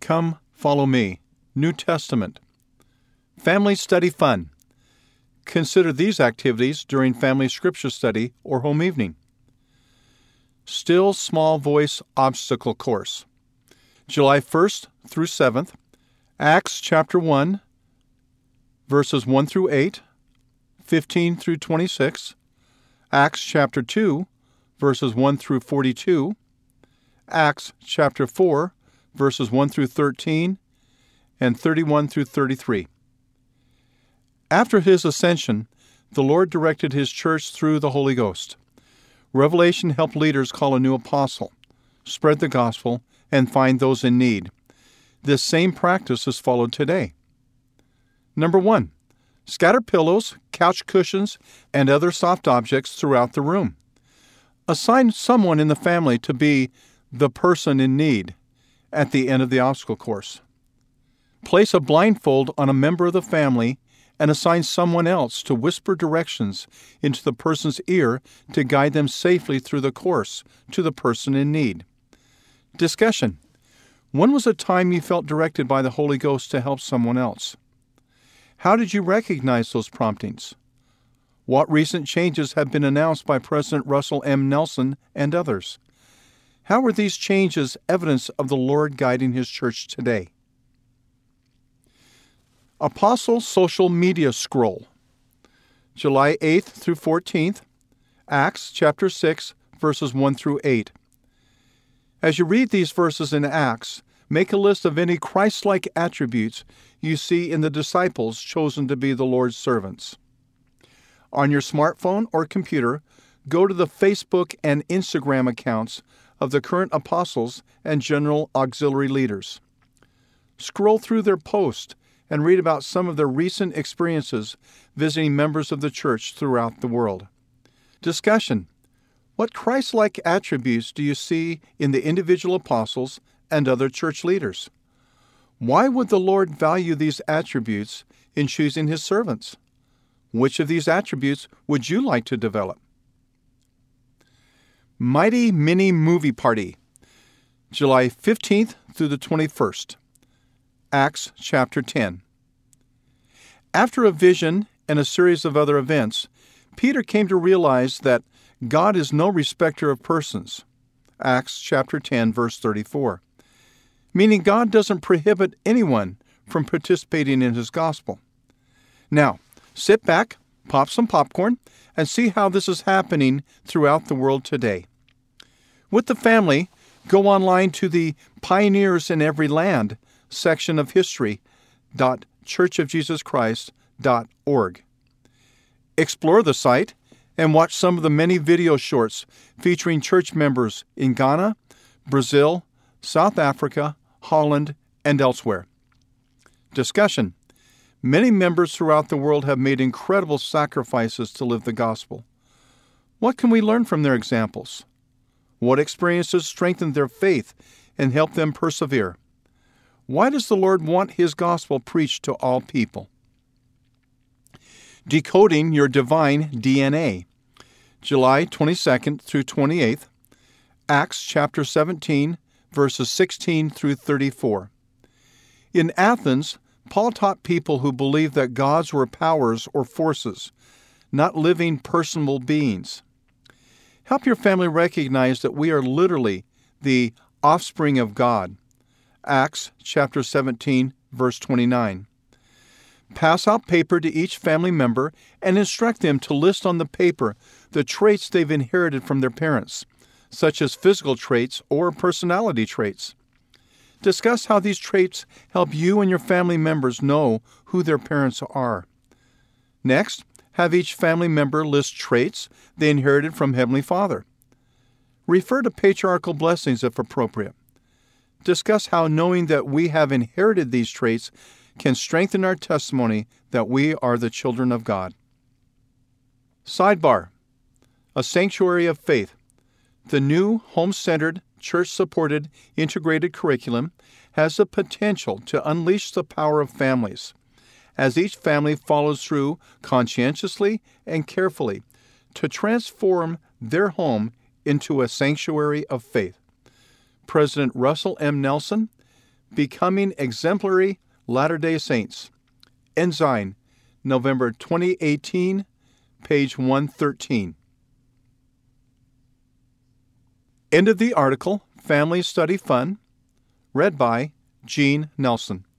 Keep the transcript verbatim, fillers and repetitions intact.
Come, Follow Me, New Testament. Family Study Fun. Consider these activities during family scripture study or home evening. Still Small Voice Obstacle Course. July first through seventh, Acts chapter one, verses one through eight, fifteen through twenty-six, Acts chapter two, verses one through forty-two, Acts chapter four, verses one through thirteen, and thirty-one through thirty-three. After his ascension, the Lord directed his church through the Holy Ghost. Revelation helped leaders call a new apostle, spread the gospel, and find those in need. This same practice is followed today. Number one, scatter pillows, couch cushions, and other soft objects throughout the room. Assign someone in the family to be the person in need at the end of the obstacle course. Place a blindfold on a member of the family and assign someone else to whisper directions into the person's ear to guide them safely through the course to the person in need. Discussion. When was a time you felt directed by the Holy Ghost to help someone else? How did you recognize those promptings? What recent changes have been announced by President Russell M. Nelson and others? How are these changes evidence of the Lord guiding His church today? Apostle Social Media Scroll. July eighth through fourteenth, Acts chapter six, verses one through eight. As you read these verses in Acts, make a list of any Christ-like attributes you see in the disciples chosen to be the Lord's servants. On your smartphone or computer, go to the Facebook and Instagram accounts of the current apostles and general auxiliary leaders. Scroll through their posts and read about some of their recent experiences visiting members of the church throughout the world. Discussion. What Christ-like attributes do you see in the individual apostles and other church leaders? Why would the Lord value these attributes in choosing His servants? Which of these attributes would you like to develop? Mighty Mini Movie Party. July fifteenth through the twenty-first. Acts chapter ten. After a vision and a series of other events, Peter came to realize that God is no respecter of persons. Acts chapter ten, verse thirty-four. Meaning God doesn't prohibit anyone from participating in His gospel. Now, sit back, pop some popcorn, and see how this is happening throughout the world today. With the family, go online to the Pioneers in Every Land section of history dot church of jesus christ dot org. Explore the site and watch some of the many video shorts featuring church members in Ghana, Brazil, South Africa, Holland, and elsewhere. Discussion. Many members throughout the world have made incredible sacrifices to live the gospel. What can we learn from their examples? What experiences strengthened their faith and helped them persevere? Why does the Lord want His gospel preached to all people? Decoding Your Divine D N A. July twenty-second through twenty-eighth, Acts chapter seventeen, verses sixteen through thirty-four. In Athens, Paul taught people who believed that gods were powers or forces, not living personal beings. Help your family recognize that we are literally the offspring of God. Acts chapter seventeen, verse twenty-nine. Pass out paper to each family member and instruct them to list on the paper the traits they've inherited from their parents, such as physical traits or personality traits. Discuss how these traits help you and your family members know who their parents are. Next, have each family member list traits they inherited from Heavenly Father. Refer to patriarchal blessings if appropriate. Discuss how knowing that we have inherited these traits can strengthen our testimony that we are the children of God. Sidebar. A Sanctuary of Faith. The new home-centered, church-supported, integrated curriculum has the potential to unleash the power of families, as each family follows through conscientiously and carefully to transform their home into a sanctuary of faith. President Russell M. Nelson, Becoming Exemplary Latter-day Saints. Ensign, November twenty eighteen, page one thirteen. End of the article, Family Study Fun, read by Gene Nelson.